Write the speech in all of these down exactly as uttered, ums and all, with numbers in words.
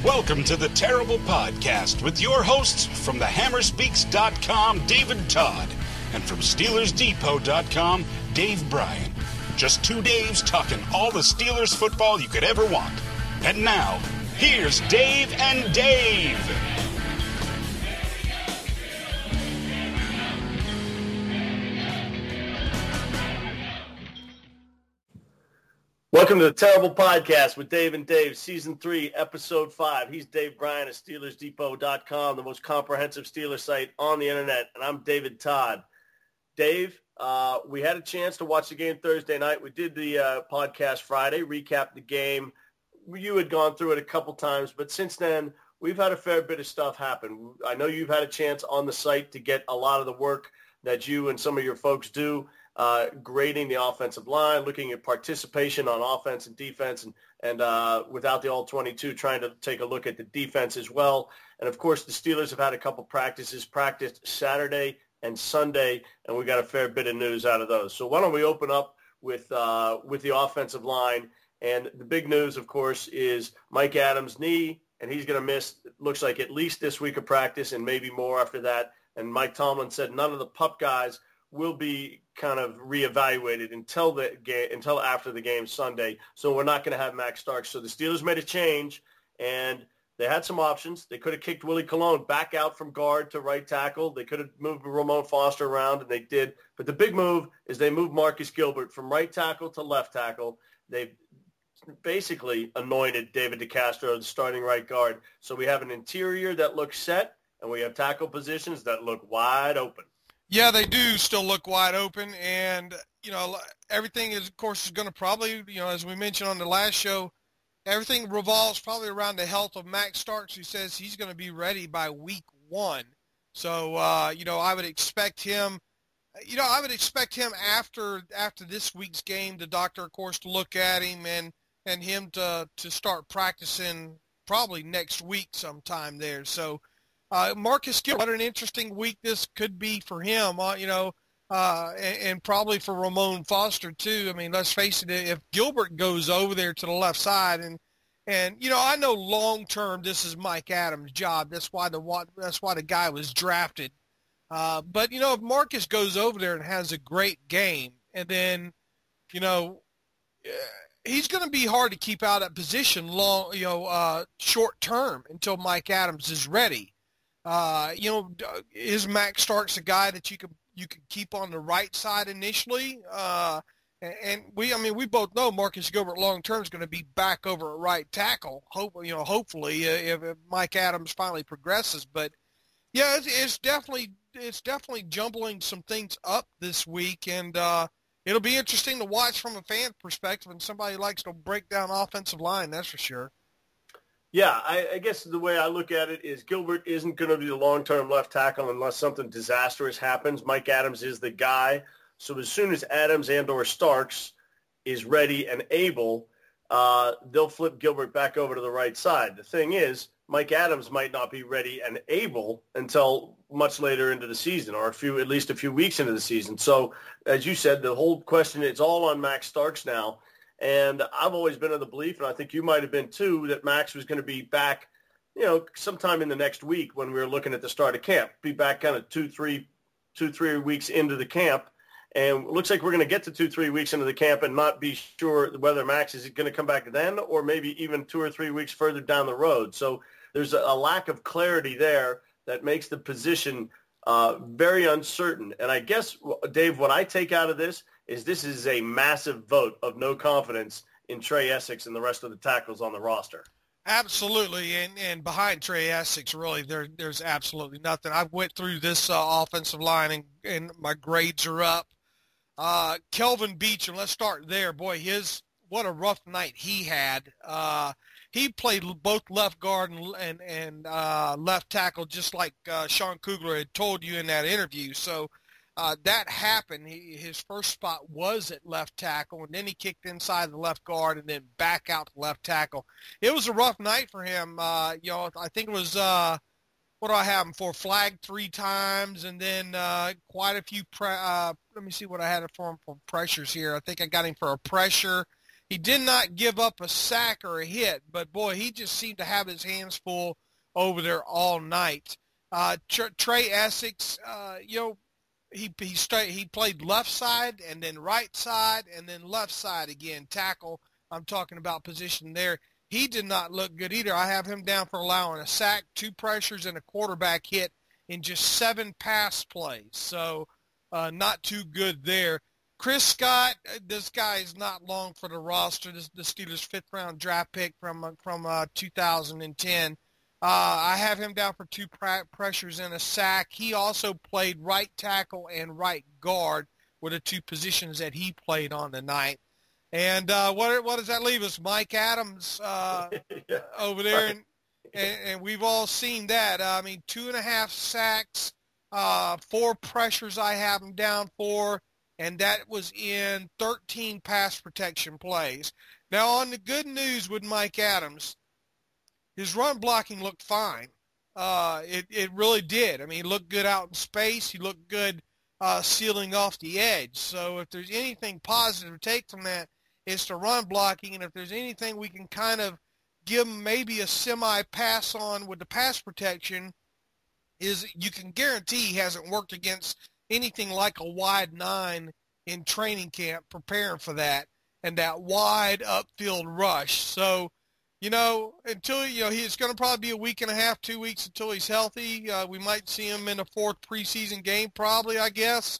Welcome to the Terrible Podcast with your hosts from the hammer speaks dot com, David Todd, and from Steelers Depot dot com, Dave Bryan. Just two Daves talking all the Steelers football you could ever want. And now, here's Dave and Dave. Welcome to the Terrible Podcast with Dave and Dave, Season three, Episode five. He's Dave Bryan of Steelers Depot dot com, the most comprehensive Steelers site on the internet, and I'm David Todd. Dave, uh, we had a chance to watch the game Thursday night. We did the uh, podcast Friday, recapped the game. You had gone through it a couple times, but since then, we've had a fair bit of stuff happen. I know you've had a chance on the site to get a lot of the work that you and some of your folks do. Uh, grading the offensive line, looking at participation on offense and defense, and, and uh, without the all twenty-two, trying to take a look at the defense as well. And, of course, the Steelers have had a couple practices, practiced Saturday and Sunday, and we got a fair bit of news out of those. So why don't we open up with uh, with the offensive line. And the big news, of course, is Mike Adams' knee, and he's going to miss, looks like, at least this week of practice and maybe more after that. And Mike Tomlin said none of the pup guys will be kind of reevaluated until the game, until after the game Sunday. So we're not going to have Max Starks. So the Steelers made a change, and they had some options. They could have kicked Willie Colon back out from guard to right tackle. They could have moved Ramon Foster around, and they did. But the big move is they moved Marcus Gilbert from right tackle to left tackle. They basically anointed David DeCastro the starting right guard. So we have an interior that looks set, and we have tackle positions that look wide open. Yeah, they do still look wide open, and, you know, everything is, of course, is going to probably, you know, as we mentioned on the last show, everything revolves probably around the health of Max Starks, who says he's going to be ready by week one. So, uh, you know, I would expect him, you know, I would expect him after after this week's game, the doctor, of course, to look at him and, and him to, to start practicing probably next week sometime there. So, Uh, Marcus Gilbert, what an interesting week this could be for him, uh, you know, uh, and, and probably for Ramon Foster too. I mean, let's face it, if Gilbert goes over there to the left side, and and you know, I know long term this is Mike Adams' job. That's why the that's why the guy was drafted. Uh, but you know, if Marcus goes over there and has a great game, and then, you know, he's going to be hard to keep out of position long, you know, uh, short term until Mike Adams is ready. Uh, you know, is Max Starks a guy that you could you could keep on the right side initially? Uh, and, and we, I mean, we both know Marcus Gilbert long term is going to be back over at right tackle. Hope you know, hopefully, uh, if, if Mike Adams finally progresses. But yeah, it's, it's definitely it's definitely jumbling some things up this week, and uh, it'll be interesting to watch from a fan perspective. And somebody who likes to break down offensive line, that's for sure. Yeah, I, I guess the way I look at it is Gilbert isn't going to be the long-term left tackle unless something disastrous happens. Mike Adams is the guy. So as soon as Adams and or Starks is ready and able, uh, they'll flip Gilbert back over to the right side. The thing is, Mike Adams might not be ready and able until much later into the season, or a few, at least a few weeks into the season. So as you said, the whole question, it's all on Max Starks now. And I've always been of the belief, and I think you might have been too, that Max was going to be back, you know, sometime in the next week when we were looking at the start of camp. Be back kind of two, three, two, three weeks into the camp. And it looks like we're going to get to two, three weeks into the camp and not be sure whether Max is going to come back then or maybe even two or three weeks further down the road. So there's a lack of clarity there that makes the position uh, very uncertain. And I guess, Dave, what I take out of this is this is a massive vote of no confidence in Trey Essex and the rest of the tackles on the roster. Absolutely, and, and behind Trey Essex, really, there there's absolutely nothing. I went through this uh, offensive line, and, and my grades are up. Uh, Kelvin Beachum, let's start there. Boy, his what a rough night he had. Uh, he played both left guard and and, and uh, left tackle, just like uh, Sean Kugler had told you in that interview. So Uh, that happened. He, his first spot was at left tackle, and then he kicked inside the left guard and then back out to left tackle. It was a rough night for him. Uh, you know, I think it was, uh, what do I have him for, flagged three times, and then uh, quite a few, pre- uh, let me see what I had for him for pressures here. I think I got him for a pressure he did not give up a sack or a hit, but boy, he just seemed to have his hands full over there all night. Uh, Trey Essex, uh, you know, he he straight, he played left side and then right side and then left side again, tackle. I'm talking about position there. He did not look good either. I have him down for allowing a sack, two pressures, and a quarterback hit in just seven pass plays. So uh, not too good there. Chris Scott, this guy is not long for the roster. This the Steelers' fifth-round draft pick from from uh, two thousand ten. Uh, I have him down for two pr- pressures and a sack. He also played right tackle and right guard were the two positions that he played on tonight. And uh, what what does that leave us? Mike Adams uh, yeah, over there, and, and, and we've all seen that. Uh, I mean, two and a half sacks, uh, four pressures I have him down for, and that was in thirteen pass protection plays. Now, on the good news with Mike Adams, his run blocking looked fine. Uh, it, it really did. I mean, he looked good out in space. He looked good uh, sealing off the edge. So if there's anything positive to take from that, it's the run blocking. And if there's anything we can kind of give him maybe a semi-pass on with the pass protection, is you can guarantee he hasn't worked against anything like a wide nine in training camp preparing for that and that wide upfield rush. So, you know, until, you know, he's going to probably be a week and a half, two weeks until he's healthy. Uh, we might see him in a fourth preseason game probably, I guess.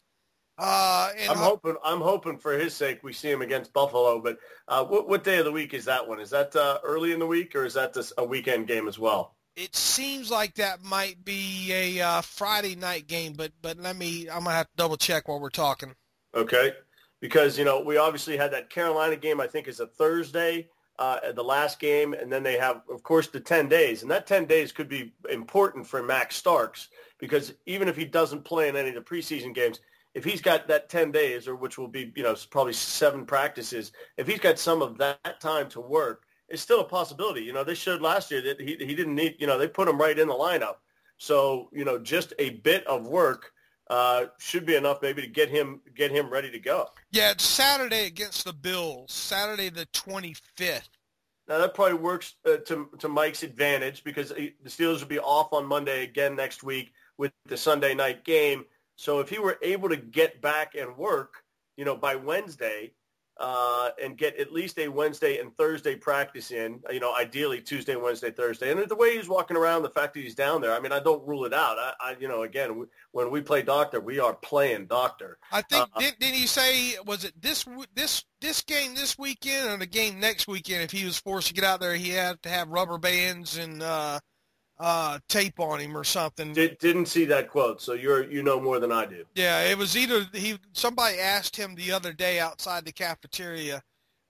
Uh, and I'm hoping I'm hoping for his sake we see him against Buffalo. But uh, what, what day of the week is that one? Is that uh, early in the week, or is that this, a weekend game as well? It seems like that might be a uh, Friday night game, but but let me – I'm going to have to double-check while we're talking. Okay, because, you know, we obviously had that Carolina game, I think is a Thursday, uh, the last game, and then they have, of course, the ten days. And that ten days could be important for Max Starks because even if he doesn't play in any of the preseason games, if he's got that ten days, or which will be, you know, probably seven practices, if he's got some of that time to work, it's still a possibility. You know, they showed last year that he he didn't need, you know, they put him right in the lineup. So, you know, just a bit of work uh, should be enough maybe to get him get him ready to go. Yeah, it's Saturday against the Bills, Saturday the twenty-fifth. Now, that probably works uh, to to Mike's advantage because he, the Steelers will be off on Monday again next week with the Sunday night game. So if he were able to get back and work, you know, by Wednesday uh, and get at least a Wednesday and Thursday practice in, you know, ideally Tuesday, Wednesday, Thursday. And the way he's walking around, the fact that he's down there, I mean, I don't rule it out. I, I you know, again, we, when we play doctor, we are playing doctor. I think, uh, didn't, didn't he say, was it this this this game this weekend or the game next weekend, if he was forced to get out there, he had to have rubber bands and uh, uh, tape on him or something. Did, didn't see that quote, so you're you know more than I do. Yeah, it was either he. Somebody asked him the other day outside the cafeteria.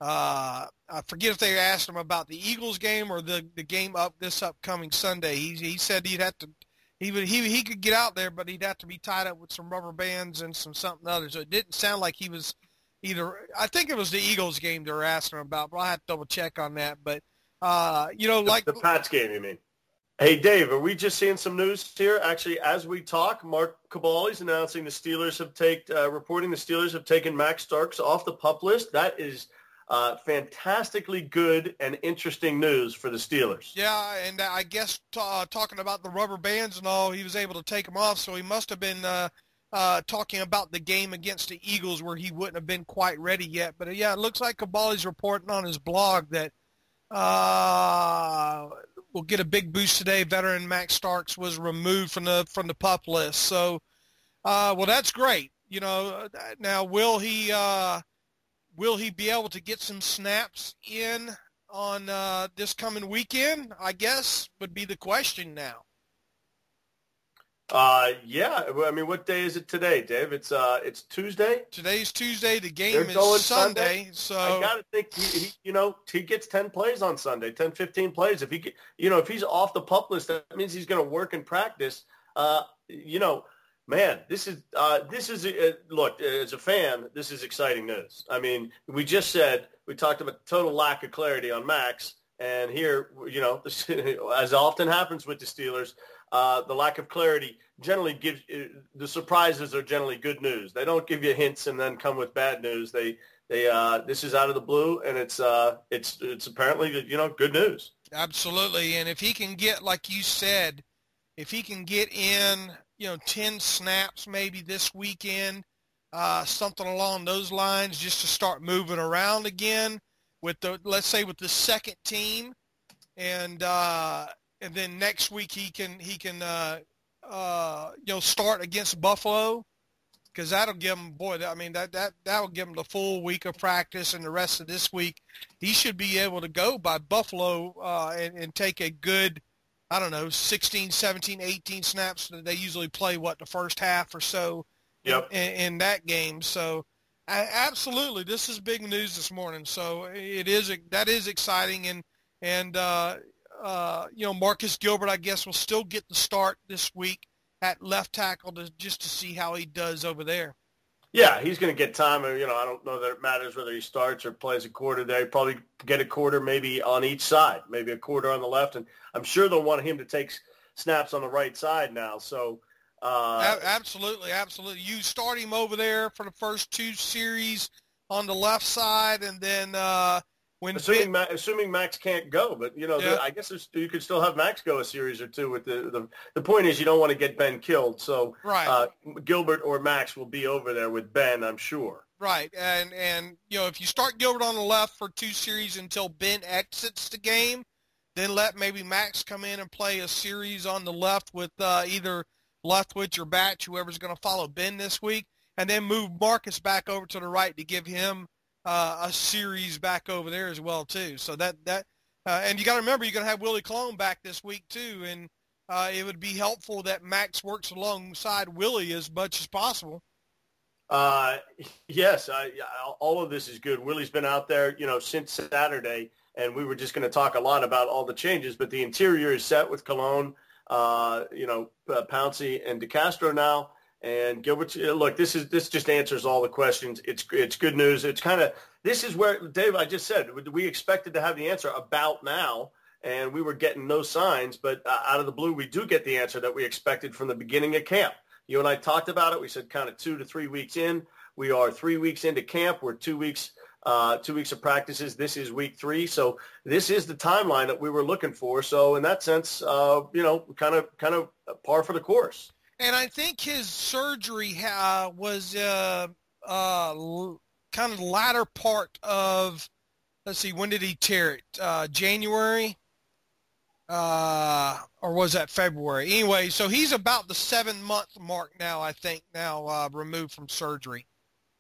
Uh, I forget if they asked him about the Eagles game or the, the game up this upcoming Sunday. He he said he'd have to. He would he he could get out there, but he'd have to be tied up with some rubber bands and some something other. So it didn't sound like he was either. I think it was the Eagles game they were asking him about, but I have to double check on that. But uh, you know, like the, the Pats game, you mean? Hey, Dave, are we just seeing some news here? Actually, as we talk, Mark Cabali's announcing the Steelers have taken, uh, reporting the Steelers have taken Max Starks off the PUP list. That is uh, fantastically good and interesting news for the Steelers. Yeah, and I guess t- uh, talking about the rubber bands and all, he was able to take them off, so he must have been uh, uh, talking about the game against the Eagles where he wouldn't have been quite ready yet. But, uh, yeah, it looks like Cabali's reporting on his blog that uh, – will get a big boost today. Veteran Max Starks was removed from the from the PUP list. So, uh, well, that's great. You know, now will he uh, will he be able to get some snaps in on uh, this coming weekend? I guess would be the question now. Uh, yeah. I mean, what day is it today, Dave? It's uh, it's Tuesday. Today's Tuesday. The game They're is Sunday. Sunday. So I gotta think, he, he, you know, he gets ten plays on Sunday, ten, fifteen plays. If he, get, you know, if he's off the PUP list, that means he's going to work in practice. Uh, you know, man, this is uh, this is uh, look, as a fan, this is exciting news. I mean, we just said we talked about total lack of clarity on Max, and here, you know, as often happens with the Steelers. Uh, the lack of clarity generally gives uh, the surprises are generally good news. They don't give you hints and then come with bad news. They They uh, this is out of the blue, and it's uh, it's it's apparently, you know, good news. Absolutely, and if he can get, like you said, if he can get in, you know, ten snaps maybe this weekend, uh, something along those lines, just to start moving around again with the, let's say, with the second team, and uh, and then next week he can he can uh, uh, you know, start against Buffalo. Because that'll give him, boy, I mean, that, that, that'll give him the full week of practice, and the rest of this week he should be able to go by Buffalo uh, and, and take a good, I don't know, sixteen, seventeen, eighteen snaps. They usually play, what, the first half or so yep. in, in that game. So, I, absolutely, this is big news this morning. So, it is that is exciting. And, and uh, uh, you know, Marcus Gilbert, I guess, will still get the start this week at left tackle to just to see how he does over there. Yeah, he's going to get time. You know, I don't know that it matters whether he starts or plays a quarter there. He'll probably get a quarter maybe on each side, maybe a quarter on the left. And I'm sure they'll want him to take snaps on the right side now. So, uh, absolutely, absolutely. You start him over there for the first two series on the left side, and then uh, when assuming Ma- assuming Max can't go, but you know, yeah. the, I guess you could still have Max go a series or two. With the the, the point is, you don't want to get Ben killed, so right. uh, Gilbert or Max will be over there with Ben, I'm sure. Right, and and you know, if you start Gilbert on the left for two series until Ben exits the game, then let maybe Max come in and play a series on the left with uh, either Leftwich or Batch, whoever's going to follow Ben this week, and then move Marcus back over to the right to give him Uh, a series back over there as well too. So that that uh, and you got to remember, you're going to have Willie Cologne back this week too, and uh, it would be helpful that Max works alongside Willie as much as possible. Uh, yes, I, all of this is good. Willie's been out there, you know, since Saturday, and we were just going to talk a lot about all the changes, but the interior is set with Cologne, uh, you know, uh, Pouncey and DeCastro now. And Gilbert, look, this is this just answers all the questions. It's it's good news. It's kind of this is where, Dave, I just said we expected to have the answer about now, and we were getting no signs. But uh, out of the blue, we do get the answer that we expected from the beginning of camp. You and I talked about it. We said kind of two to three weeks in. We are three weeks into camp. We're two weeks uh, two weeks of practices. This is week three. So this is the timeline that we were looking for. So in that sense, uh, you know, kind of kind of par for the course. And I think his surgery uh, was uh, uh, kind of the latter part of, let's see, when did he tear it? Uh, January? Uh, or was that February? Anyway, so he's about the seven-month mark now, I think, now uh, removed from surgery.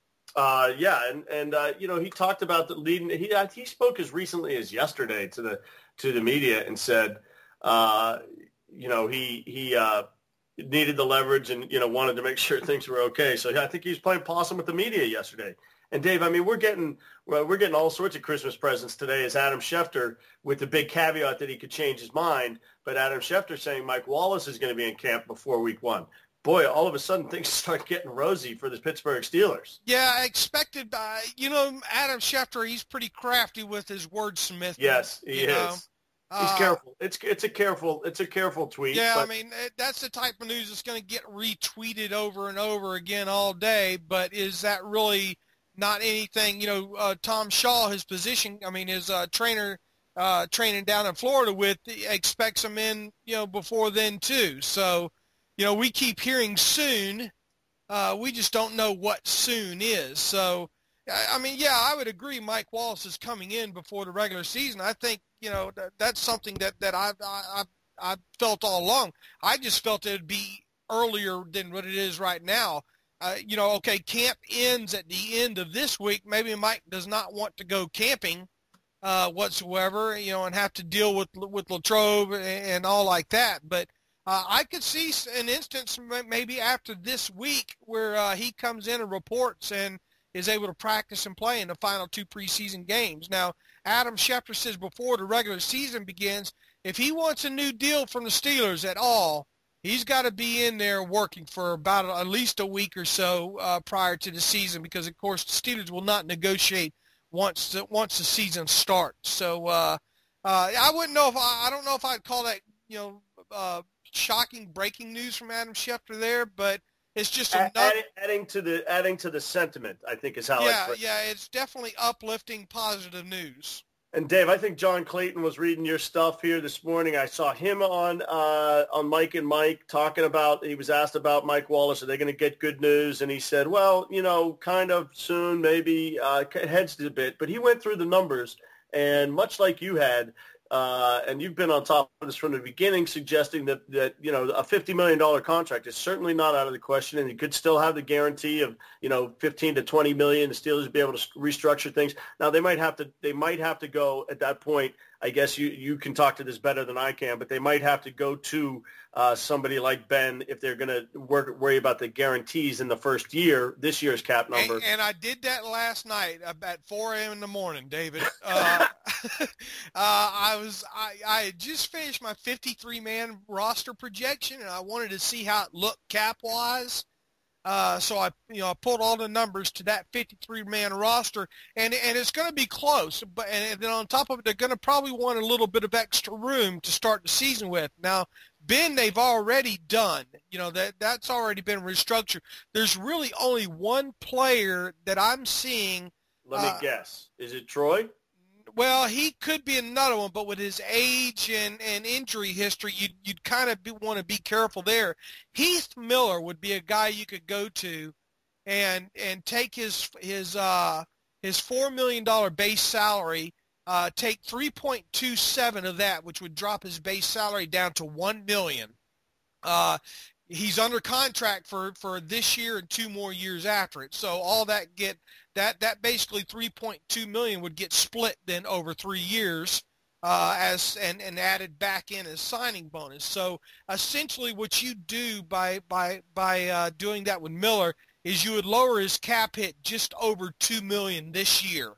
Uh, yeah, and, and uh, you know, he talked about the leading. He he spoke as recently as yesterday to the to the media and said, uh, you know, he he uh, – needed the leverage and, you know, wanted to make sure things were okay. So I think he was playing possum with the media yesterday. And Dave, I mean, we're getting well, we're getting all sorts of Christmas presents today as Adam Schefter, with the big caveat that he could change his mind. But Adam Schefter saying Mike Wallace is going to be in camp before week one. Boy, all of a sudden things start getting rosy for the Pittsburgh Steelers. Yeah, I expected by, you know, Adam Schefter, he's pretty crafty with his wordsmith. Yes, he is. Know? He's uh, careful. It's it's a careful it's a careful tweet. Yeah, but... I mean, that's the type of news that's going to get retweeted over and over again all day. But is that really not anything? You know, uh, Tom Shaw, his position, I mean, his uh, trainer uh, training down in Florida with, expects him in, you know, before then too. So, you know, we keep hearing soon. Uh, we just don't know what soon is. So, I mean, yeah, I would agree Mike Wallace is coming in before the regular season. I think, you know, that, that's something that, that I've, I've, I've felt all along. I just felt it would be earlier than what it is right now. Uh, you know, okay, camp ends at the end of this week. Maybe Mike does not want to go camping uh, whatsoever, you know, and have to deal with with Latrobe and, and all like that. But uh, I could see an instance maybe after this week where uh, he comes in and reports and is able to practice and play in the final two preseason games. Now, Adam Schefter says before the regular season begins, if he wants a new deal from the Steelers at all, he's got to be in there working for about at least a week or so uh, prior to the season, because, of course, the Steelers will not negotiate once the, once the season starts. So uh, uh, I wouldn't know if I, I don't know if I'd call that, you know, uh, shocking breaking news from Adam Schefter there, but it's just Add, another. adding, adding to the adding to the sentiment, I think is how. Yeah, I yeah, it's definitely uplifting, positive news. And Dave, I think John Clayton was reading your stuff here this morning. I saw him on uh, on Mike and Mike talking about. He was asked about Mike Wallace. Are they going to get good news? And he said, "Well, you know, kind of soon, maybe." Uh, hedged a bit, but he went through the numbers, and much like you had. Uh, and you've been on top of this from the beginning, suggesting that, that you know, a fifty million dollars contract is certainly not out of the question, and you could still have the guarantee of, you know, fifteen to twenty million. The Steelers would be able to restructure things. Now they might have to they might have to go at that point. I guess you, you can talk to this better than I can, but they might have to go to uh, somebody like Ben if they're going to work worry about the guarantees in the first year, this year's cap number. And, and I did that last night at four a.m. in the morning, David. Uh, uh, I was I, I had just finished my fifty-three man roster projection, and I wanted to see how it looked cap-wise. Uh, so I, you know, I pulled all the numbers to that fifty-three man roster, and and it's going to be close. But and then on top of it, they're going to probably want a little bit of extra room to start the season with. Now, Ben, they've already done. You know, that that's already been restructured. There's really only one player that I'm seeing. Let me uh, guess. Is it Troy? Well, he could be another one, but with his age and, and injury history, you'd, you'd kind of want to be careful there. Heath Miller would be a guy you could go to and and take his his uh, his four million dollars base salary, uh, take three point two seven of that, which would drop his base salary down to one million dollars. Uh, he's under contract for, for this year and two more years after it. So all that get that that basically three point two million dollars would get split then over three years uh, as and, and added back in as signing bonus. So essentially what you do by by by uh, doing that with Miller is you would lower his cap hit just over two million dollars this year.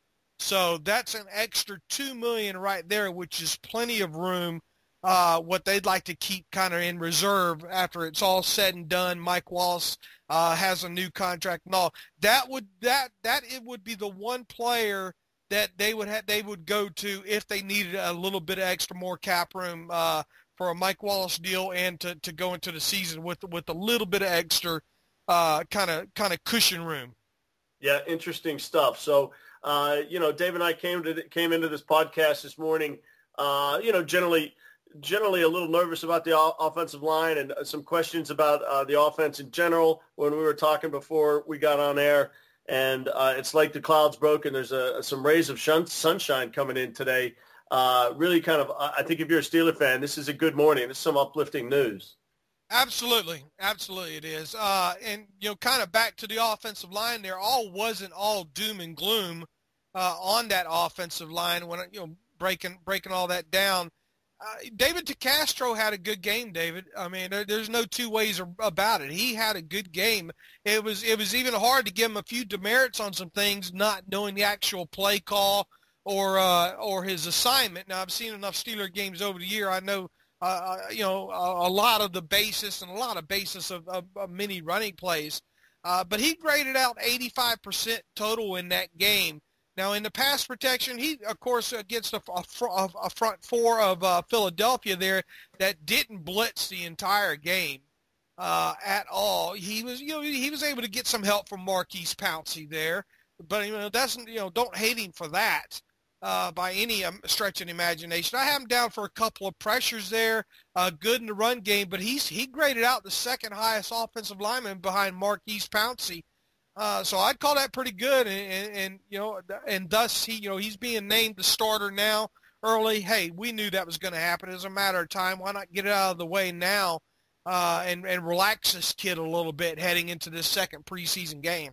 So that's an extra two million dollars right there, which is plenty of room. Uh, what they'd like to keep kind of in reserve after it's all said and done. Mike Wallace uh, has a new contract and all. That would that that it would be the one player that they would have they would go to if they needed a little bit of extra more cap room uh, for a Mike Wallace deal and to, to go into the season with with a little bit of extra kind of kind of cushion room. Yeah, interesting stuff. So uh, you know, Dave and I came to came into this podcast this morning. Uh, you know, generally. generally a little nervous about the offensive line and some questions about uh, the offense in general when we were talking before we got on air. And uh, it's like the clouds broke and there's a, some rays of shun- sunshine coming in today. Uh, really kind of, I think if you're a Steeler fan, this is a good morning. This is some uplifting news. Absolutely. Absolutely it is. Uh, and, you know, kind of back to the offensive line there, all wasn't all doom and gloom uh, on that offensive line when, you know, breaking breaking all that down. Uh, David DeCastro had a good game, David. I mean, there, there's no two ways about it. He had a good game. It was it was even hard to give him a few demerits on some things, not knowing the actual play call or uh, or his assignment. Now, I've seen enough Steeler games over the year. I know, uh, you know, a, a lot of the basis and a lot of basis of, of, of many running plays. Uh, but he graded out eighty-five percent total in that game. Now, in the pass protection, he, of course, against a, a, a front four of uh, Philadelphia there that didn't blitz the entire game uh, at all. He was, you know, he was able to get some help from Marquise Pouncey there, but you know, that's you know, don't hate him for that uh, by any um, stretch of the imagination. I have him down for a couple of pressures there, uh, good in the run game, but he's he graded out the second highest offensive lineman behind Marquise Pouncey. Uh, so I'd call that pretty good, and, and, and you know, and thus he, you know, he's being named the starter now early. Hey, we knew that was going to happen. It's a matter of time. Why not get it out of the way now, uh, and and relax this kid a little bit heading into this second preseason game?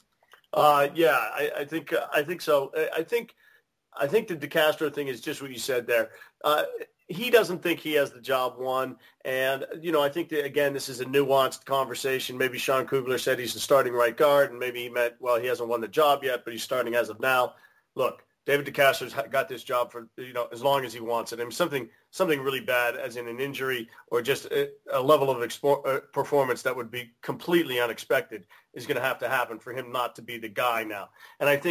Uh, yeah, I, I think I think so. I think I think the DeCastro thing is just what you said there. Uh, He doesn't think he has the job won. And, you know, I think that, again, this is a nuanced conversation. Maybe Sean Kugler said he's the starting right guard, and maybe he meant, well, he hasn't won the job yet, but he's starting as of now. Look, David DeCastro's got this job for, you know, as long as he wants it. I mean, something something really bad, as in an injury or just a, a level of expo- uh, performance that would be completely unexpected is going to have to happen for him not to be the guy now. And I think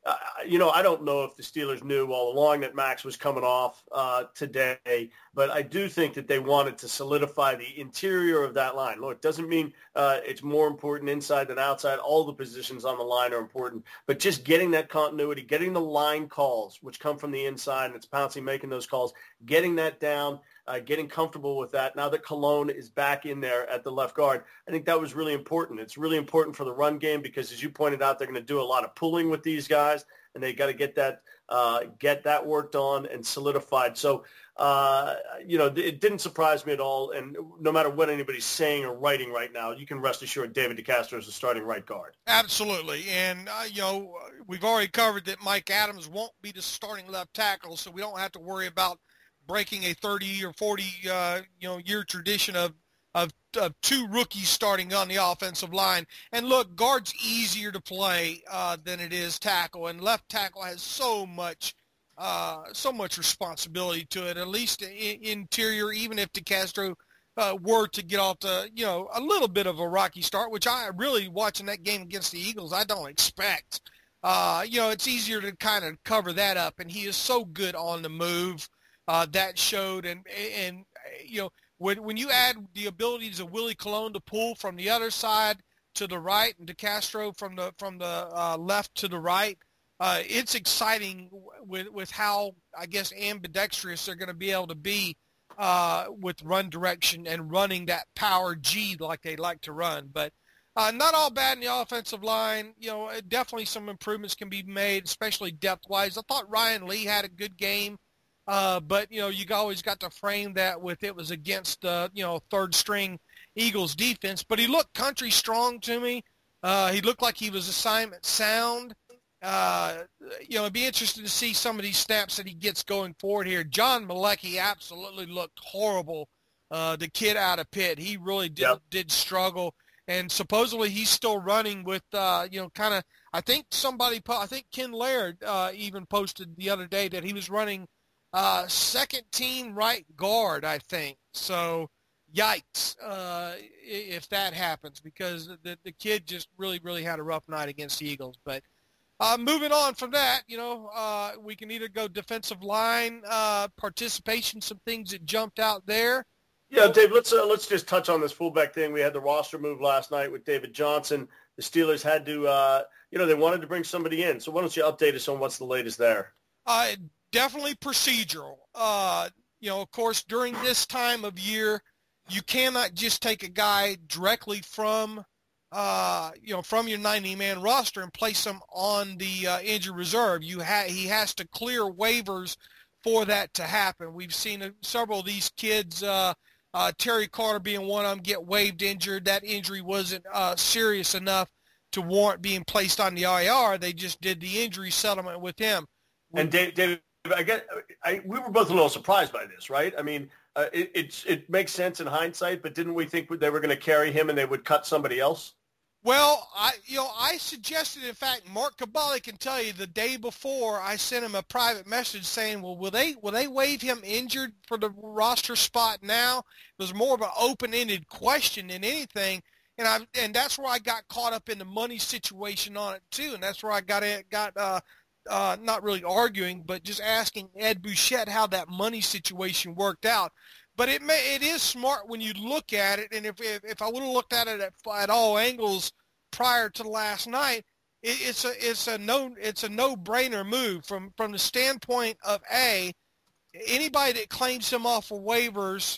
uh, you know, I don't know if the Steelers knew all along that Max was coming off uh, today, but I do think that they wanted to solidify the interior of that line. Look, it doesn't mean uh, it's more important inside than outside. All the positions on the line are important, but just getting that continuity, getting the line calls, which come from the inside, and it's Pouncey making those calls, getting that down, uh, getting comfortable with that. Now that Cologne is back in there at the left guard, I think that was really important. It's really important for the run game because, as you pointed out, they're going to do a lot of pulling with these guys, and they got to get that uh, get that worked on and solidified. So, uh, you know, it didn't surprise me at all. And no matter what anybody's saying or writing right now, you can rest assured David DeCastro is the starting right guard. Absolutely. And, uh, you know, we've already covered that Mike Adams won't be the starting left tackle, so we don't have to worry about breaking a thirty or forty, uh, you know, year tradition of, of of two rookies starting on the offensive line. And look, guard's easier to play uh, than it is tackle, and left tackle has so much uh, so much responsibility to it. At least in, interior, even if DeCastro uh, were to get off the, you know, a little bit of a rocky start, which I really, watching that game against the Eagles, I don't expect. Uh, you know, it's easier to kind of cover that up, and he is so good on the move. Uh, that showed, and, and you know, when when you add the abilities of Willie Colon to pull from the other side to the right and DeCastro from the from the uh, left to the right, uh, it's exciting with with how, I guess, ambidextrous they're going to be able to be uh, with run direction and running that power G like they like to run. But uh, not all bad in the offensive line. You know, definitely some improvements can be made, especially depth-wise. I thought Ryan Lee had a good game. Uh, but, you know, you always got to frame that with it was against, uh, you know, third-string Eagles defense. But he looked country strong to me. Uh, he looked like he was assignment sound. Uh, you know, it'd be interesting to see some of these snaps that he gets going forward here. John Malecki absolutely looked horrible, uh, the kid out of Pitt. He really did, yep. did struggle. And supposedly he's still running with, uh, you know, kind of, I think somebody, I think Ken Laird uh, even posted the other day that he was running Uh, second team right guard, I think. So, yikes, uh, if that happens, because the the kid just really, really had a rough night against the Eagles. But uh, moving on from that, you know, uh, we can either go defensive line uh, participation, some things that jumped out there. Yeah, Dave, let's uh, let's just touch on this fullback thing. We had the roster move last night with David Johnson. The Steelers had to, uh, you know, they wanted to bring somebody in. So why don't you update us on what's the latest there? Uh, Definitely procedural. Uh, you know, of course, during this time of year, you cannot just take a guy directly from, uh, you know, from your ninety-man roster and place him on the uh, injured reserve. You ha- he has to clear waivers for that to happen. We've seen uh, several of these kids, uh, uh, Terry Carter being one of them, get waived injured. That injury wasn't uh, serious enough to warrant being placed on the I R. They just did the injury settlement with him. And David, David I get, I, we were both a little surprised by this, right? I mean, uh, it, it it makes sense in hindsight, but didn't we think they were going to carry him and they would cut somebody else? Well, I you know I suggested, in fact, Mark Cabali can tell you the day before I sent him a private message saying, well, will they will they waive him injured for the roster spot now? It was more of an open-ended question than anything, and I and that's where I got caught up in the money situation on it too, and that's where I got it got. Uh, Uh, not really arguing, but just asking Ed Bouchette how that money situation worked out. But it may, it is smart when you look at it, and if if, if I would have looked at it at, at all angles prior to last night, it, it's a it's a no it's a no-brainer move from from the standpoint of A, anybody that claims him off of waivers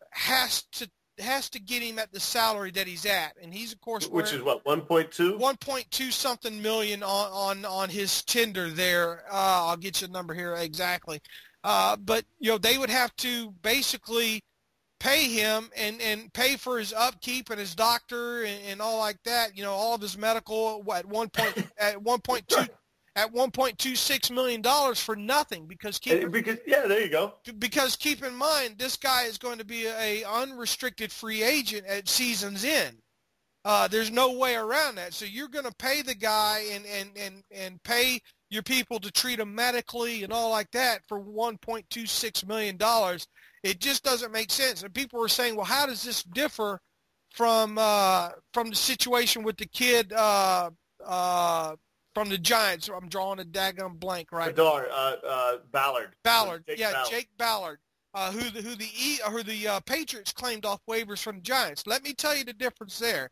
has to has to get him at the salary that he's at, and he's of course which is what one point two one point two something million on on on his tender there. Uh, I'll get you a number here exactly, uh, but you know they would have to basically pay him and and pay for his upkeep and his doctor and, and all like that. You know, all of his medical at one point at one point two. At one point two six million dollars for nothing, because keep because yeah, there you go. Because keep in mind, this guy is going to be a unrestricted free agent at season's end. Uh, there's no way around that. So you're going to pay the guy and and and and pay your people to treat him medically and all like that for one point two six million dollars. It just doesn't make sense. And people were saying, well, how does this differ from uh, from the situation with the kid? Uh, uh, from the Giants. I'm drawing a daggum blank right Bedard, uh, uh, Ballard. Ballard, Jake yeah, Ballard. Jake Ballard, uh, who the who the e, who the uh, Patriots claimed off waivers from the Giants. Let me tell you the difference there.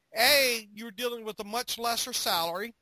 A, you're dealing with a much lesser salary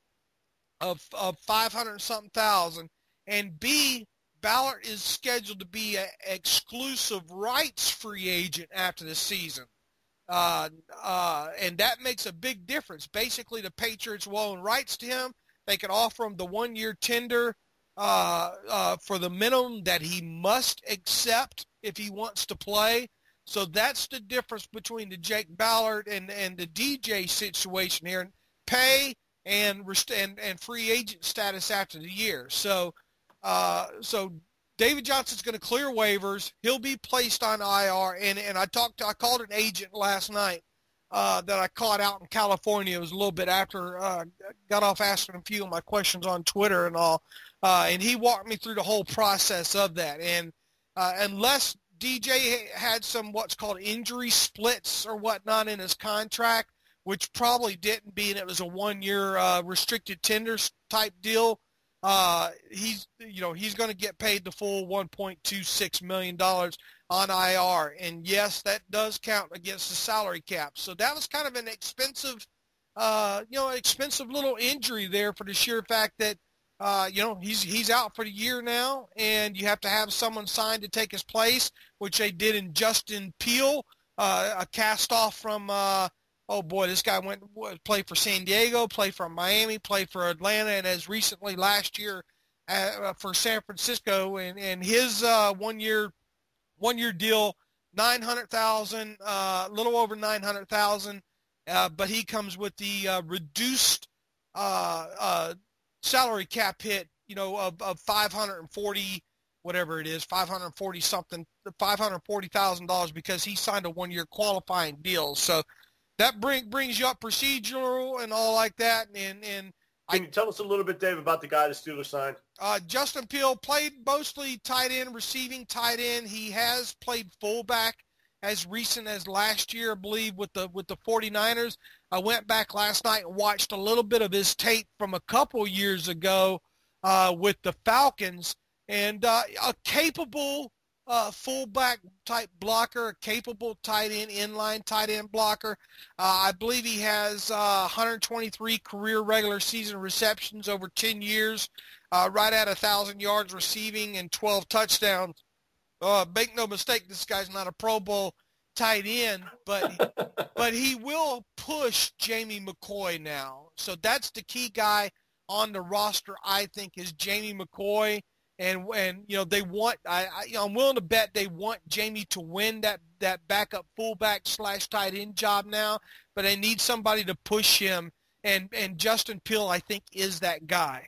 of of five hundred something thousand, and B, Ballard is scheduled to be an exclusive rights free agent after the season. Uh, uh, and that makes a big difference. Basically, the Patriots will own rights to him. They can offer him the one-year tender uh, uh, for the minimum that he must accept if he wants to play. So that's the difference between the Jake Ballard and, and the D J situation here. Pay and, and, and free agent status after the year. So, uh, so David Johnson's going to clear waivers. He'll be placed on I R. And, and I talked to, I called an agent last night uh, that I caught out in California. It was a little bit after uh, got off asking a few of my questions on Twitter and all. Uh, and he walked me through the whole process of that. And uh, unless D J had some what's called injury splits or whatnot in his contract, which probably didn't be, and it was a one-year uh, restricted tenders type deal, Uh, he's, you know, he's going to get paid the full one point two six million dollars on I R. And yes, that does count against the salary cap. So that was kind of an expensive, uh, you know, expensive little injury there for the sheer fact that, uh, you know, he's, he's out for the year now, and you have to have someone signed to take his place, which they did in Justin Peele, uh, a cast off from, uh, oh boy, this guy went played for San Diego, played for Miami, played for Atlanta, and as recently last year uh, for San Francisco. And, and his uh, one year one year deal, nine hundred thousand, a uh, little over nine hundred thousand, uh, but he comes with the uh, reduced uh, uh, salary cap hit, you know, of, of five hundred forty, whatever it is, five hundred forty something, five hundred forty thousand dollars because he signed a one year qualifying deal. So that bring, brings you up procedural and all like that. And, and Can I, you tell us a little bit, Dave, about the guy the Steelers signed? Uh, Justin Peele played mostly tight end, receiving tight end. He has played fullback as recent as last year, I believe, with the with the 49ers. I went back last night and watched a little bit of his tape from a couple years ago uh, with the Falcons. And uh, a capable Uh, fullback type blocker, a capable tight end, inline tight end blocker. Uh, I believe he has uh, one hundred twenty-three career regular season receptions over ten years, uh, right at one thousand yards receiving and twelve touchdowns. Uh, make no mistake, this guy's not a Pro Bowl tight end, but but he will push Jamie McCoy now. So that's the key guy on the roster, I think, is Jamie McCoy. And, and you know, they want I, I, you know, I'm willing to bet they want Jamie to win that, that backup fullback slash tight end job now, but they need somebody to push him. And, and Justin Peele, I think, is that guy.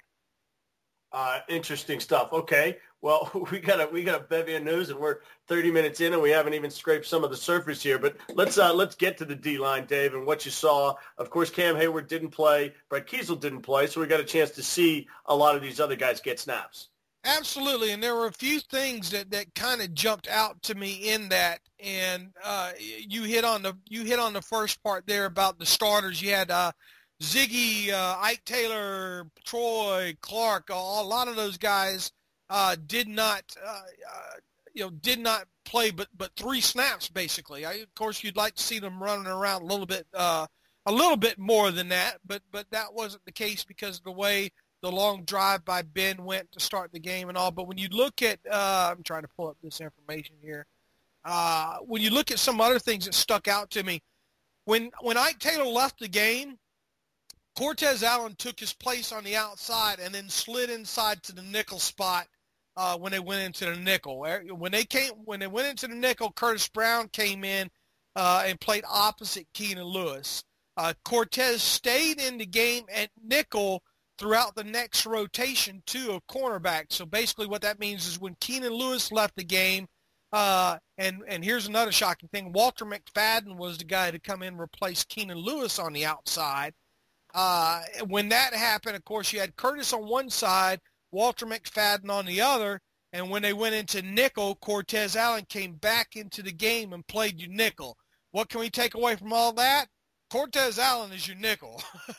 Uh, interesting stuff. Okay. Well, we got a, we got a bevy of news, and we're thirty minutes in, and we haven't even scraped some of the surface here. But let's uh, let's get to the D-line, Dave, and what you saw. Of course, Cam Hayward didn't play. Brett Kiesel didn't play, so we got a chance to see a lot of these other guys get snaps. Absolutely, and there were a few things that, that kind of jumped out to me in that, and uh, you hit on the you hit on the first part there about the starters. You had uh, Ziggy, uh, Ike Taylor, Troy, Clark. A, a lot of those guys uh, did not, uh, uh, you know, did not play, but but three snaps basically. I, of course, you'd like to see them running around a little bit, uh, a little bit more than that, but but that wasn't the case because of the way the long drive by Ben went to start the game and all. But when you look at, uh, I'm trying to pull up this information here. Uh, when you look at some other things that stuck out to me, when when Ike Taylor left the game, Cortez Allen took his place on the outside and then slid inside to the nickel spot uh, when they went into the nickel. When they came, when they went into the nickel, Curtis Brown came in uh, and played opposite Keenan Lewis. Uh, Cortez stayed in the game at nickel throughout the next rotation, too, of cornerback. So basically what that means is when Keenan Lewis left the game, uh, and, and here's another shocking thing, Walter McFadden was the guy to come in and replace Keenan Lewis on the outside. Uh, when that happened, of course, you had Curtis on one side, Walter McFadden on the other, and when they went into nickel, Cortez Allen came back into the game and played you nickel. What can we take away from all that? Cortez Allen is your nickel.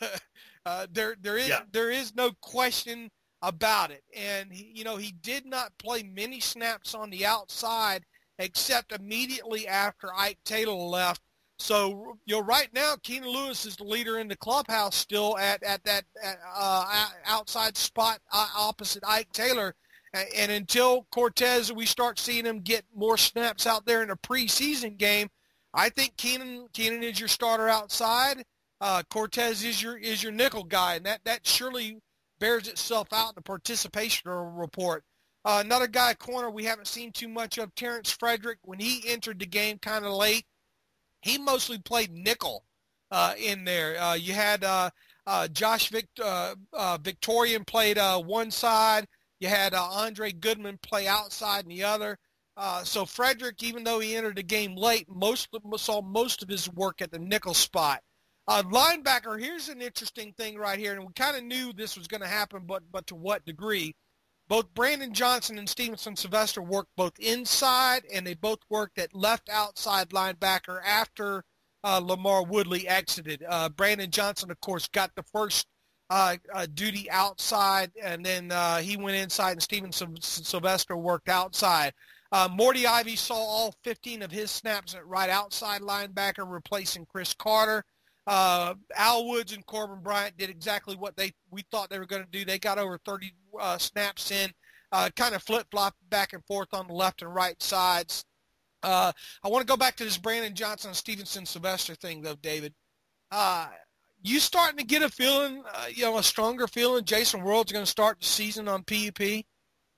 uh, there, there is, yeah. there is no question about it. And he, you know, he did not play many snaps on the outside except immediately after Ike Taylor left. So, you know, right now, Keenan Lewis is the leader in the clubhouse still at, at that uh, outside spot uh, opposite Ike Taylor. And until Cortez, we start seeing him get more snaps out there in a preseason game, I think Keenan Keenan is your starter outside. Uh, Cortez is your is your nickel guy, and that, that surely bears itself out in the participation report. Uh, another guy, corner, we haven't seen too much of, Terrence Frederick. When he entered the game kind of late, he mostly played nickel uh, in there. Uh, you had uh, uh, Josh Vic, uh, uh, Victorian played uh, one side. You had uh, Andre Goodman play outside in the other. Uh, so Frederick, even though he entered the game late, most of, saw most of his work at the nickel spot. Uh, linebacker, here's an interesting thing right here, and we kind of knew this was going to happen, but but to what degree? Both Brandon Johnson and Stevenson Sylvester worked both inside, and they both worked at left outside linebacker after uh, Lamar Woodley exited. Uh, Brandon Johnson, of course, got the first uh, uh, duty outside, and then uh, he went inside, and Stevenson Sylvester worked outside. Uh, Morty Ivy saw all fifteen of his snaps at right outside linebacker, replacing Chris Carter. Uh, Al Woods and Corbin Bryant did exactly what they we thought they were going to do. They got over thirty uh, snaps in, uh, kind of flip-flop back and forth on the left and right sides. Uh, I want to go back to this Brandon Johnson and Stevenson Sylvester thing, though, David. Uh, you starting to get a feeling, uh, you know, a stronger feeling Jason World's going to start the season on P U P?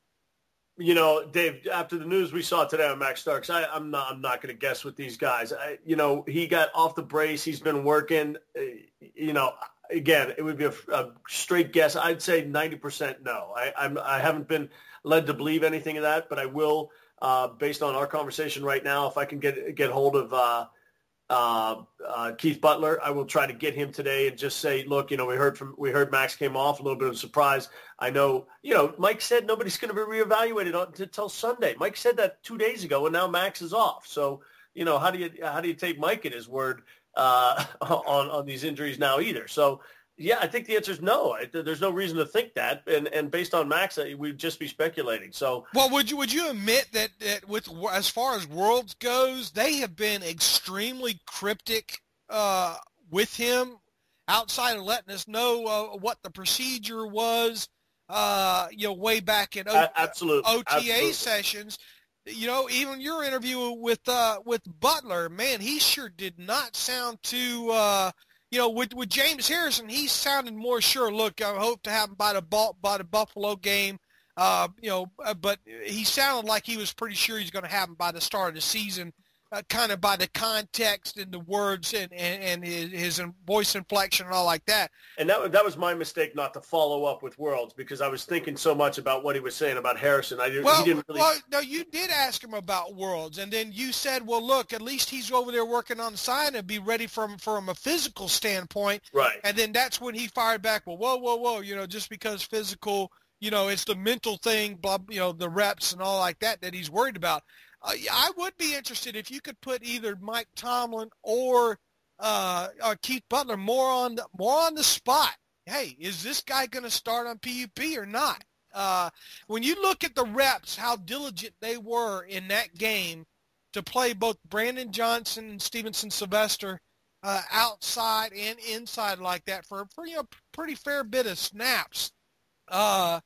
You know, Dave, after the news we saw today on Max Starks, I, I'm not I'm not going to guess with these guys. I, you know, he got off the brace. He's been working. Uh, you know, again, it would be a, a straight guess. I'd say ninety percent no. I, I'm, I haven't been led to believe anything of that, but I will, uh, based on our conversation right now, if I can get get hold of uh, uh, uh, Keith Butler, I will try to get him today and just say, look, you know, we heard from we heard Max came off, a little bit of a surprise. I know, you know, Mike said nobody's going to be reevaluated until Sunday. Mike said that two days ago, and now Max is off. So, you know, how do you how do you take Mike at his word uh, on on these injuries now either? So, yeah, I think the answer is no. I, there's no reason to think that, and and based on Max, we'd just be speculating. So, well, would you would you admit that, that with as far as Worlds goes, they have been extremely cryptic uh, with him, outside of letting us know uh, what the procedure was. Uh, you know, way back in o- absolutely. O T A absolutely. sessions, you know, even your interview with uh, with Butler, man, he sure did not sound too. Uh, you know, with with James Harrison, he sounded more sure. Look, I hope to have him by the ball, by the Buffalo game. Uh, you know, but he sounded like he was pretty sure he's going to have him by the start of the season. Uh, kind of by the context and the words and, and, and his, his voice inflection and all like that. And that that was my mistake not to follow up with Worlds because I was thinking so much about what he was saying about Harrison. I didn't, well, he didn't really. Well, no, you did ask him about Worlds, and then you said, well, look, at least he's over there working on the side and be ready from, from a physical standpoint. Right. And then that's when he fired back, well, whoa, whoa, whoa, you know, just because physical, you know, it's the mental thing, blah, you know, the reps and all like that that he's worried about. Uh, I would be interested if you could put either Mike Tomlin or, uh, or Keith Butler more on the, more on the spot. Hey, is this guy going to start on P U P or not? Uh, when you look at the reps, how diligent they were in that game to play both Brandon Johnson and Stevenson Sylvester uh, outside and inside like that for, for you know pretty fair bit of snaps. Uh,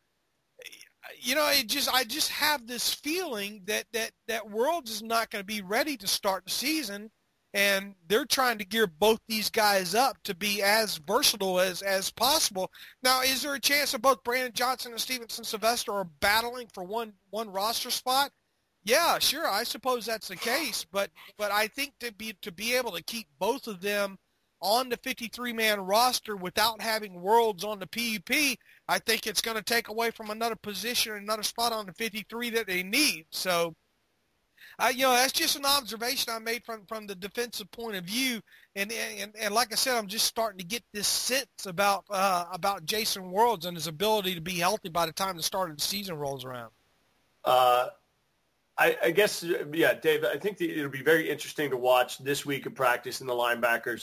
You know, it just I just have this feeling that, that, that Worlds is not going to be ready to start the season, and they're trying to gear both these guys up to be as versatile as, as possible. Now, is there a chance that both Brandon Johnson and Stevenson Sylvester are battling for one, one roster spot? Yeah, sure, I suppose that's the case, but but I think to be to be able to keep both of them on the fifty-three man roster without having Worlds on the P U P, I think it's going to take away from another position, another spot on the fifty-three that they need. So, uh, you know, that's just an observation I made from, from the defensive point of view. And, and and like I said, I'm just starting to get this sense about uh, about Jason Worlds and his ability to be healthy by the time the start of the season rolls around. Uh, I, I guess, yeah, Dave, I think that it'll be very interesting to watch this week of practice in the linebackers.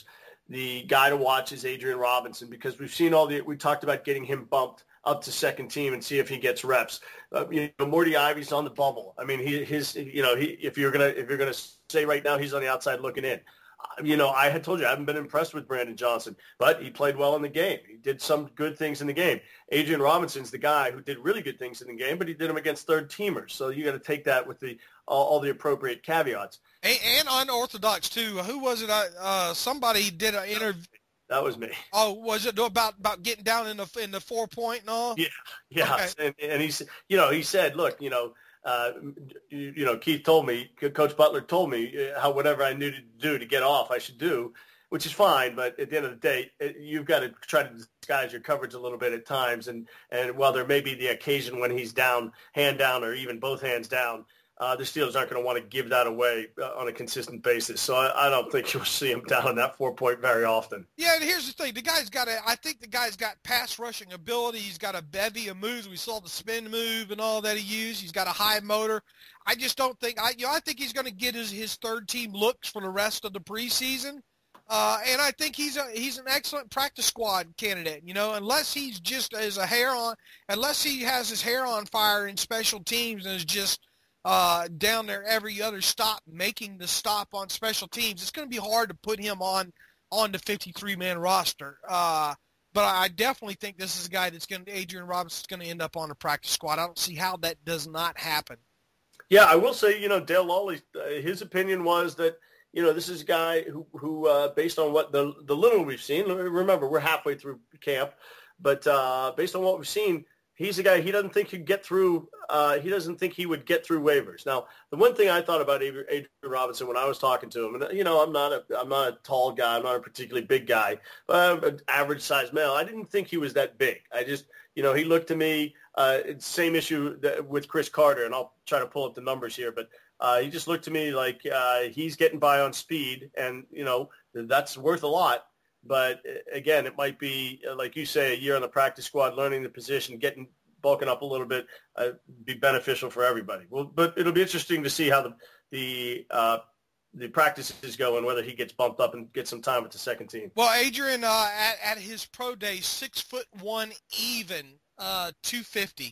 the guy to watch is Adrian Robinson, because we've seen all the, we talked about getting him bumped up to second team and see if he gets reps. Uh, you know, Morty Ivy's on the bubble. I mean, he, his, you know, he, if you're going to, if you're going to say right now, he's on the outside looking in. Uh, you know, I had told you, I haven't been impressed with Brandon Johnson, but he played well in the game. He did some good things in the game. Adrian Robinson's the guy who did really good things in the game, but he did them against third teamers. So you got to take that with the, all, all the appropriate caveats. And, and unorthodox too. Who was it? Uh, somebody did an interview. That was me. Oh, was it about about getting down in the in the four point and all? Yeah, yeah. Okay. And, and he's, you know, he said, look, you know, uh, you, you know, Keith told me, Coach Butler told me how whatever I needed to do to get off, I should do, which is fine. But at the end of the day, it, you've got to try to disguise your coverage a little bit at times. And and while there may be the occasion when he's down, hand down, or even both hands down, Uh, the Steelers aren't going to want to give that away uh, on a consistent basis. So I, I don't think you'll see him down in that four point very often. Yeah, and here's the thing. The guy's got a, I think the guy's got pass rushing ability. He's got a bevy of moves. We saw the spin move and all that he used. He's got a high motor. I just don't think, I, you know, I think he's going to get his, his third team looks for the rest of the preseason. Uh, and I think he's a, he's an excellent practice squad candidate, you know, unless he's just as a hair on, unless he has his hair on fire in special teams and is just, Uh, down there every other stop, making the stop on special teams. It's going to be hard to put him on on the fifty-three man roster. Uh, but I definitely think this is a guy that's going to, Adrian Robinson's going to end up on the practice squad. I don't see how that does not happen. Yeah, I will say, you know, Dale Lawley, uh, his opinion was that, you know, this is a guy who, who uh, based on what the the little we've seen, remember, we're halfway through camp, but uh, based on what we've seen, he's a guy, he doesn't think he'd get through, uh, he doesn't think he would get through waivers. Now, the one thing I thought about Adrian Robinson when I was talking to him, and, you know, I'm not a, I'm not a tall guy, I'm not a particularly big guy, but I'm an average-sized male. I didn't think he was that big. I just, you know, he looked to me, uh, same issue that, with Chris Carter, and I'll try to pull up the numbers here, but uh, he just looked to me like uh, he's getting by on speed, and, you know, that's worth a lot. But again, it might be, like you say, a year on the practice squad, learning the position, getting bulking up a little bit, uh, be beneficial for everybody. Well, but it'll be interesting to see how the the uh, the practices go and whether he gets bumped up and gets some time with the second team. Well, Adrian, uh, at, at his pro day, six foot one, even uh, two fifty.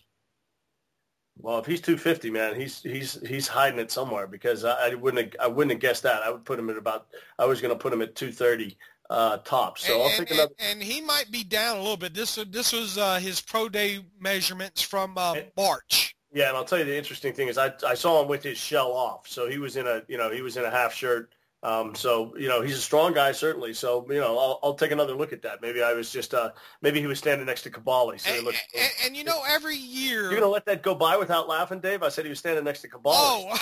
Well, if he's two fifty, man, he's he's he's hiding it somewhere, because I, I wouldn't have, I wouldn't have guessed that. I would put him at about I was going to put him at two thirty. Uh, top. So and, I'll take another. And, and he might be down a little bit. This this was uh, his pro day measurements from uh, March. Yeah, and I'll tell you the interesting thing is I I saw him with his shell off, so he was in a you know he was in a half shirt. Um, so you know he's a strong guy certainly. So you know I'll I'll take another look at that. Maybe I was just uh maybe he was standing next to Kabali. So and, it looks, and, and you know every year you're gonna let that go by without laughing, Dave? I said he was standing next to Kabali. Oh.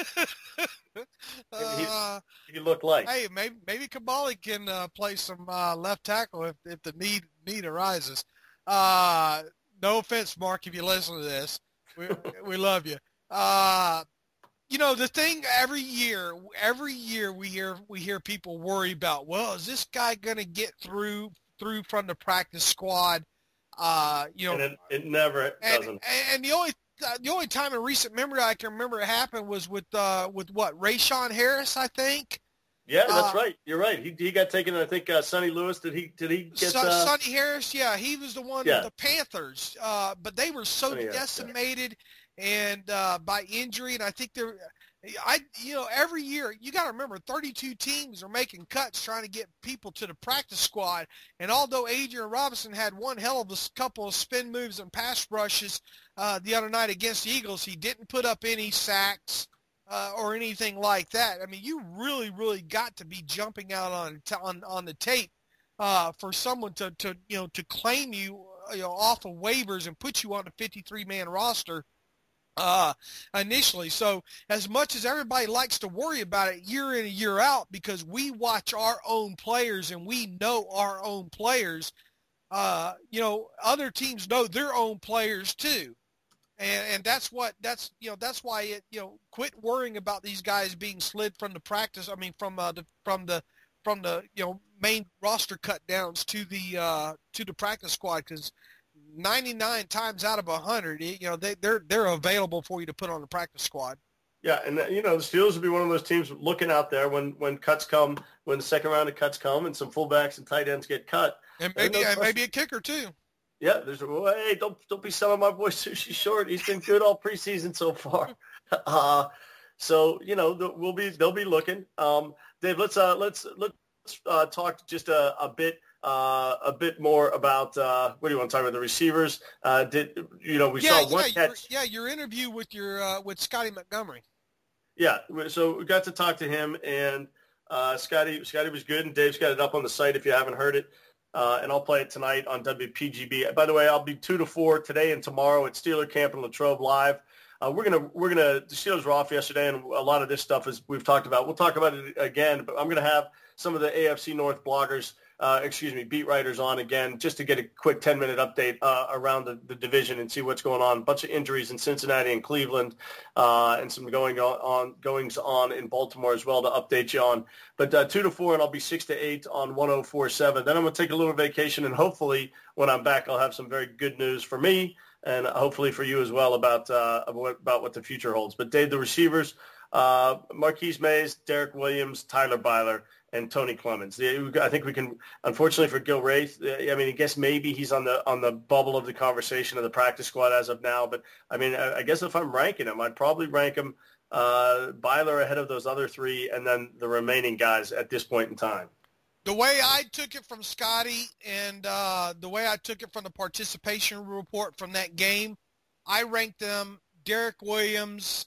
uh, he, he looked like. Hey, maybe maybe Kabali can uh, play some uh, left tackle if, if the need need arises. Uh, no offense, Mark, if you listen to this, we we love you. Uh, you know the thing every year, every year we hear we hear people worry about. Well, is this guy going to get through through from the practice squad? Uh, you know, and it, it never and, doesn't. And the only Uh, the only time in recent memory I can remember it happened was with uh, with what Rashawn Harris, I think. Yeah, that's uh, right. You're right. He he got taken. I think uh, Sonny Lewis. Did he did he get? Son, uh... Sonny Harris, yeah, he was the one Yeah. with the Panthers. Uh, but they were so Sonny Harris, decimated and uh, by injury, and I think they're. I you know every year you got to remember thirty-two teams are making cuts trying to get people to the practice squad, and although Adrian Robinson had one hell of a couple of spin moves and pass rushes uh, the other night against the Eagles, he didn't put up any sacks uh, or anything like that. I mean, you really really got to be jumping out on on on the tape uh, for someone to to you know to claim you you know off of waivers and put you on the fifty-three man roster. Uh, initially. So as much as everybody likes to worry about it year in and year out, because we watch our own players and we know our own players, uh, you know, other teams know their own players too. And, and that's what, that's, you know, that's why it, you know, quit worrying about these guys being slid from the practice. I mean, from, uh, the, from the, from the, you know, main roster cut downs to the, uh, to the practice squad. 'Cause ninety-nine times out of one hundred, you know, they, they're they're available for you to put on the practice squad. Yeah, and you know the Steelers will be one of those teams looking out there when, when cuts come, when the second round of cuts come, and some fullbacks and tight ends get cut, and maybe and maybe a kicker too. Yeah, there's well, hey, don't don't be selling my boy Sushi short. He's been good all preseason so far. Uh, so you know the, we'll be they'll be looking. Um, Dave, let's uh, let's let's uh, talk just a, a bit. Uh, a bit more about uh, what do you want to talk about the receivers? Uh, did you know we yeah, saw one yeah, catch? Your, yeah, your interview with your uh, with Scotty Montgomery. Yeah, so we got to talk to him, and uh, Scotty Scotty was good, and Dave's got it up on the site if you haven't heard it, uh, and I'll play it tonight on W P G B. By the way, I'll be two to four today and tomorrow at Steeler Camp in Latrobe Live. Uh, we're gonna we're gonna the Steelers were off yesterday, and a lot of this stuff is we've talked about. We'll talk about it again, but I'm gonna have some of the A F C North bloggers. Uh, excuse me, beat writers on again just to get a quick ten-minute update uh, around the, the division and see what's going on. A bunch of injuries in Cincinnati and Cleveland uh, and some going on, on goings on in Baltimore as well to update you on. But uh, two to four, and I'll be six to eight on one oh four point seven. Then I'm going to take a little vacation, and hopefully when I'm back, I'll have some very good news for me and hopefully for you as well about uh, about what the future holds. But Dave, the receivers, uh, Marquise Mays, Derek Williams, Tyler Byler, and Tony Clemens. I think we can, unfortunately for Gil Wraith, I mean, I guess maybe he's on the on the bubble of the conversation of the practice squad as of now. But, I mean, I guess if I'm ranking him, I'd probably rank him uh, Byler ahead of those other three and then the remaining guys at this point in time. The way I took it from Scotty and uh, the way I took it from the participation report from that game, I ranked them Derek Williams,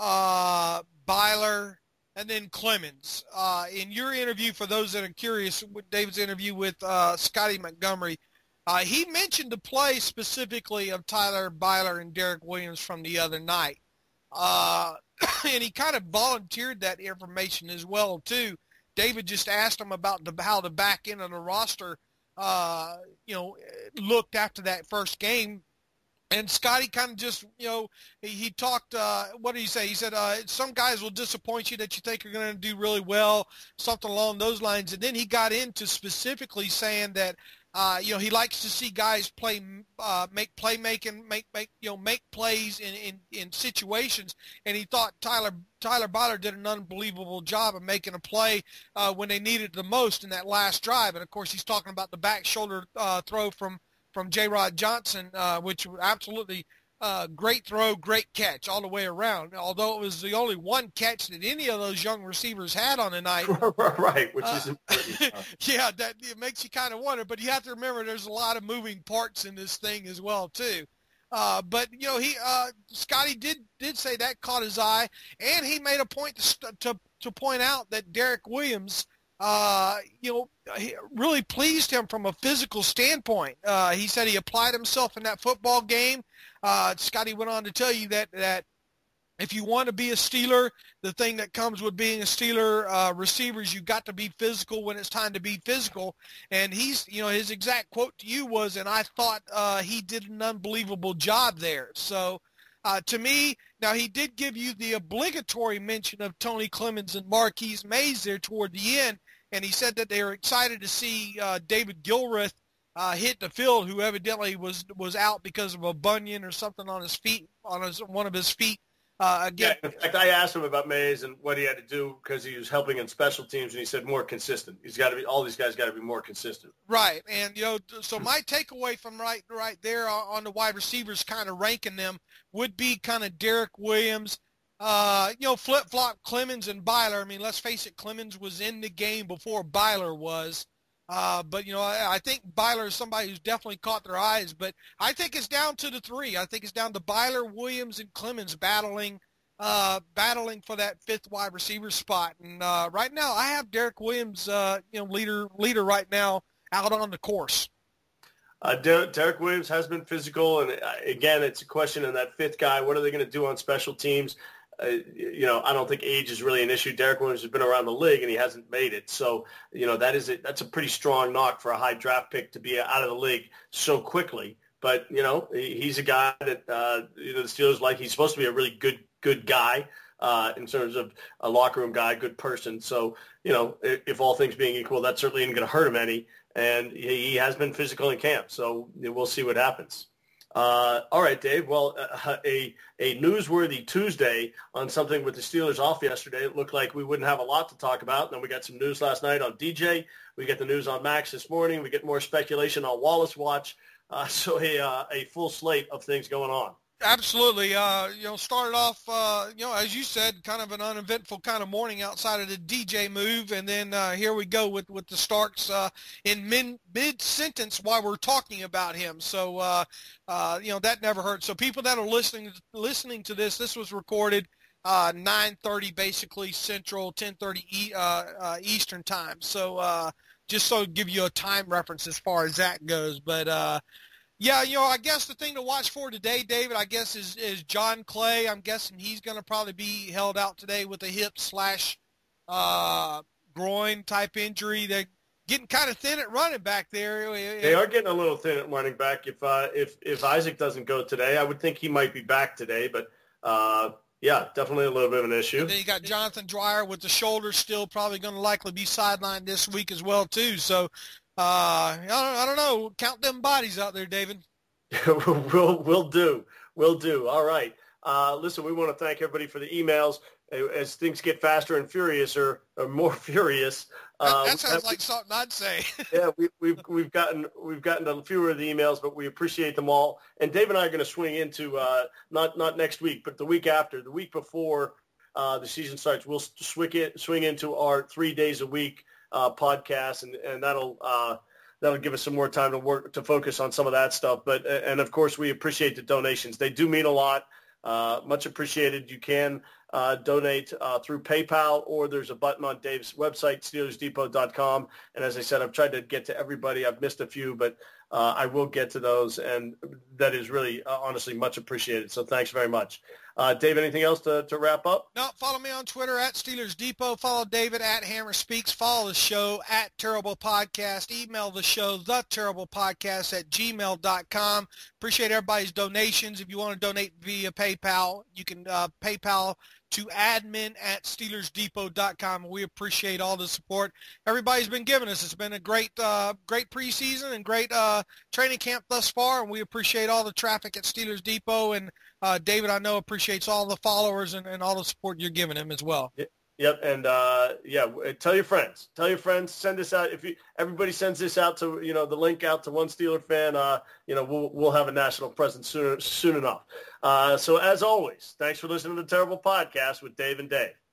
uh, Byler, and then Clemens. Uh, in your interview, for those that are curious, with David's interview with uh, Scotty Montgomery, uh, he mentioned the play specifically of Tyler Byler and Derek Williams from the other night. Uh, and he kind of volunteered that information as well, too. David just asked him about the, how the back end of the roster, uh, you know, looked after that first game. And Scotty kind of just, you know, he, he talked, uh, what did he say? He said, uh, some guys will disappoint you that you think are going to do really well, something along those lines. And then he got into specifically saying that, uh, you know, he likes to see guys play, uh, make playmaking, make, make, you know, make plays in, in, in situations. And he thought Tyler, Tyler Byler did an unbelievable job of making a play, uh, when they needed it the most in that last drive. And of course, he's talking about the back shoulder, uh, throw from, from J. Rod Johnson, uh, which was absolutely uh, great throw, great catch all the way around, although it was the only one catch that any of those young receivers had on the night. Right, which is uh, yeah, that it makes you kind of wonder, but you have to remember there's a lot of moving parts in this thing as well, too. Uh, but, you know, he uh, Scotty did, did say that caught his eye, and he made a point to, to, to point out that Derek Williams – Uh, you know, he really pleased him from a physical standpoint. Uh, he said he applied himself in that football game. Uh, Scotty went on to tell you that, that if you want to be a Steeler, the thing that comes with being a Steeler uh, receiver is you've got to be physical when it's time to be physical. And he's, you know, his exact quote to you was, and I thought uh, he did an unbelievable job there. So, Uh, to me, now he did give you the obligatory mention of Tony Clemens and Marquise Mays there toward the end, and he said that they were excited to see uh, David Gilreath uh, hit the field, who evidently was was out because of a bunion or something on his feet, on his, one of his feet. Uh, again, yeah, in fact, I asked him about Mays and what he had to do because he was helping in special teams, and he said more consistent. He's got to be. All these guys got to be more consistent. Right, and you know, so my takeaway from right right there on the wide receivers, kind of ranking them, would be kind of Derek Williams, uh, you know, flip flop Clemens and Byler. I mean, let's face it, Clemens was in the game before Byler was. Uh, but, you know, I, I think Byler is somebody who's definitely caught their eyes. But I think it's down to the three. I think it's down to Byler, Williams, and Clemens battling uh, battling for that fifth wide receiver spot. And uh, right now I have Derek Williams, uh, you know, leader leader right now out on the course. Uh, Der- Derek Williams has been physical. And, uh, again, it's a question of that fifth guy. What are they going to do on special teams? Uh, you know, I don't think age is really an issue. Derek Williams has been around the league, and he hasn't made it. So, you know, that is a, that's a pretty strong knock for a high draft pick to be out of the league so quickly. But, you know, he's a guy that, uh, you know, the Steelers like. He's supposed to be a really good, good guy uh, in terms of a locker room guy, good person. So, you know, if, if all things being equal, that certainly isn't going to hurt him any. And he has been physical in camp. So we'll see what happens. Uh, all right, Dave. Well, uh, a a newsworthy Tuesday on something with the Steelers off yesterday. It looked like we wouldn't have a lot to talk about. And then we got some news last night on D J. We get the news on Max this morning. We get more speculation on Wallace Watch. Uh, so a uh, a full slate of things going on. Absolutely. Uh, you know, started off, uh, you know, as you said, kind of an uneventful kind of morning outside of the D J move. And then uh, here we go with, with the Starks uh, in min, mid-sentence while we're talking about him. So, uh, uh, you know, that never hurts. So people that are listening listening to this, this was recorded uh, nine thirty basically Central, ten thirty e, uh, uh, Eastern time. So uh, just so to give you a time reference as far as that goes. But, uh, yeah, you know, I guess the thing to watch for today, David, I guess, is, is John Clay. I'm guessing he's going to probably be held out today with a hip slash uh, groin type injury. They're getting kind of thin at running back there. They are getting a little thin at running back. If uh, if if Isaac doesn't go today, I would think he might be back today. But, uh, yeah, definitely a little bit of an issue. And then you got Jonathan Dwyer with the shoulder still probably going to likely be sidelined this week as well, too. So, Uh, I don't, I don't know. Count them bodies out there, David. we'll, we'll do. We'll do. All right. Uh, listen, we want to thank everybody for the emails. As things get faster and furious or, or more furious. Uh, that, that sounds like something I'd say. yeah, we, we've we've gotten we've gotten a fewer of the emails, but we appreciate them all. And Dave and I are going to swing into uh, not not next week, but the week after, the week before uh, the season starts. We'll swing it swing into our three days a week Uh, podcast, and, and that'll uh, that'll give us some more time to work to focus on some of that stuff. But and of course, we appreciate the donations; they do mean a lot. Uh, much appreciated. You can uh, donate uh, through PayPal, or there's a button on Dave's website, Steelers Depot dot com. And as I said, I've tried to get to everybody. I've missed a few, but uh, I will get to those, and that is really uh, honestly much appreciated. So thanks very much. Uh, Dave, anything else to, to wrap up? No, follow me on Twitter at Steelers Depot. Follow David at Hammer Speaks. Follow the show at Terrible Podcast. Email the show, the Terrible Podcast at gmail dot com. Appreciate everybody's donations. If you want to donate via PayPal, you can uh, PayPal to admin at Steelers Depot dot com. We appreciate all the support everybody's been giving us. It's been a great, uh, great preseason and great uh, training camp thus far, and we appreciate all the traffic at Steelers Depot. And uh, David, I know, appreciates all the followers and, and all the support you're giving him as well. Yep, and uh, yeah, tell your friends. Tell your friends. Send this out. If you, everybody sends this out to, you know, the link out to one Steeler fan, uh, you know, we'll we'll have a national presence soon soon enough. Uh, so as always, thanks for listening to the Terrible Podcast with Dave and Dave.